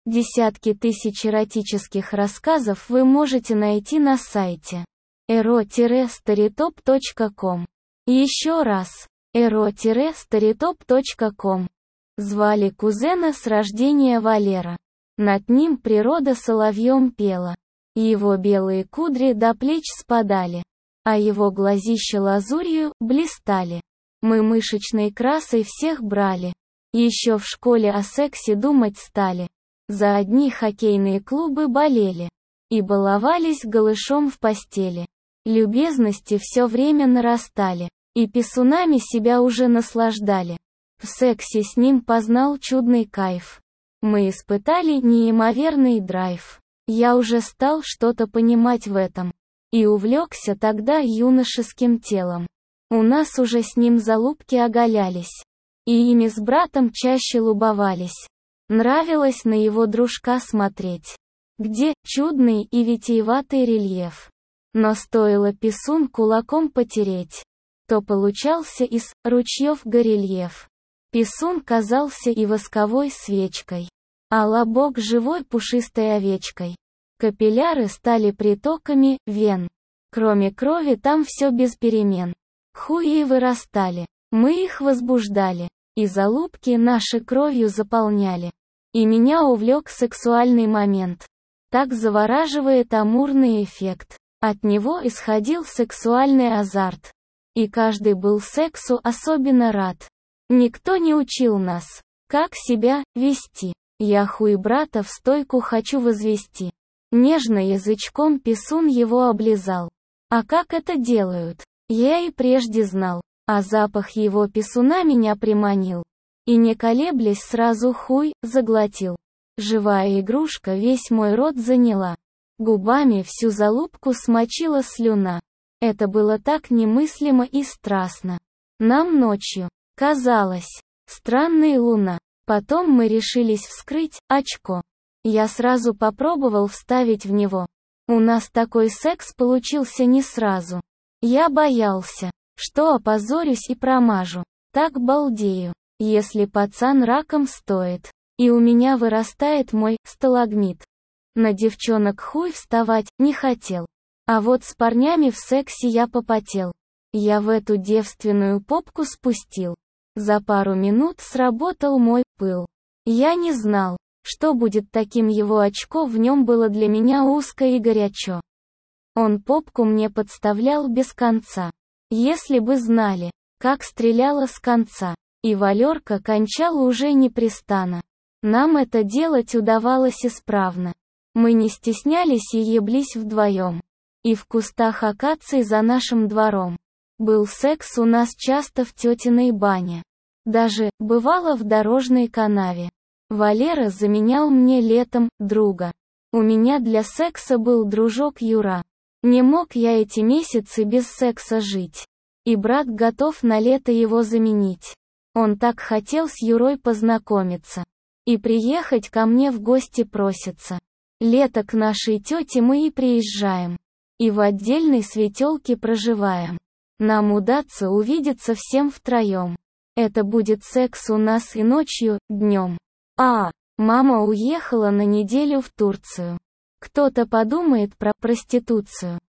Десятки тысяч эротических рассказов вы можете найти на сайте ero-storytop.com. Еще раз, ero-storytop.com. Звали кузена с рождения Валера. Над ним природа соловьем пела. Его белые кудри до плеч спадали, а его глазища лазурью блистали. Мы мышечной красой всех брали. Еще в школе о сексе думать стали. За одни хоккейные клубы болели. И баловались голышом в постели. Любезности все время нарастали. И писунами себя уже наслаждали. В сексе с ним познал чудный кайф. Мы испытали неимоверный драйв. Я уже стал что-то понимать в этом. И увлекся тогда юношеским телом. У нас уже с ним залупки оголялись. И ими с братом чаще лубовались. Нравилось на его дружка смотреть. Где чудный и витиеватый рельеф. Но стоило писун кулаком потереть, то получался из ручьев горельеф. Писун казался и восковой свечкой, а лобок живой пушистой овечкой. Капилляры стали притоками вен. Кроме крови там все без перемен. Хуи вырастали, мы их возбуждали, и залупки наши кровью заполняли. И меня увлек сексуальный момент. Так завораживает амурный эффект. От него исходил сексуальный азарт. И каждый был сексу особенно рад. Никто не учил нас, как себя вести. Я хуй брата в стойку хочу возвести. Нежно язычком писун его облизал. А как это делают? Я и прежде знал. А запах его писуна меня приманил. И не колеблясь сразу хуй заглотил. Живая игрушка весь мой рот заняла. Губами всю залупку смочила слюна. Это было так немыслимо и страстно. Нам ночью казалось странная луна. Потом мы решились вскрыть очко. Я сразу попробовал вставить в него. У нас такой секс получился не сразу. Я боялся, что опозорюсь и промажу. Так балдею, если пацан раком стоит. И у меня вырастает мой сталагмит. На девчонок хуй вставать не хотел. А вот с парнями в сексе я попотел. Я в эту девственную попку спустил. За пару минут сработал мой пыл. Я не знал, что будет таким его очко, в нем было для меня узко и горячо. Он попку мне подставлял без конца. Если бы знали, как стреляла с конца. И Валерка кончал уже непрестанно. Нам это делать удавалось исправно. Мы не стеснялись и еблись вдвоем. И в кустах акаций за нашим двором. Был секс у нас часто в тетиной бане. Даже, бывало, в дорожной канаве. Валера заменял мне летом друга. У меня для секса был дружок Юра. Не мог я эти месяцы без секса жить. И брат готов на лето его заменить. Он так хотел с Юрой познакомиться. И приехать ко мне в гости просится. Лето к нашей тете мы и приезжаем. И в отдельной светелке проживаем. Нам удастся увидеться всем втроем. Это будет секс у нас и ночью, днем. Мама уехала на неделю в Турцию. Кто-то подумает про проституцию.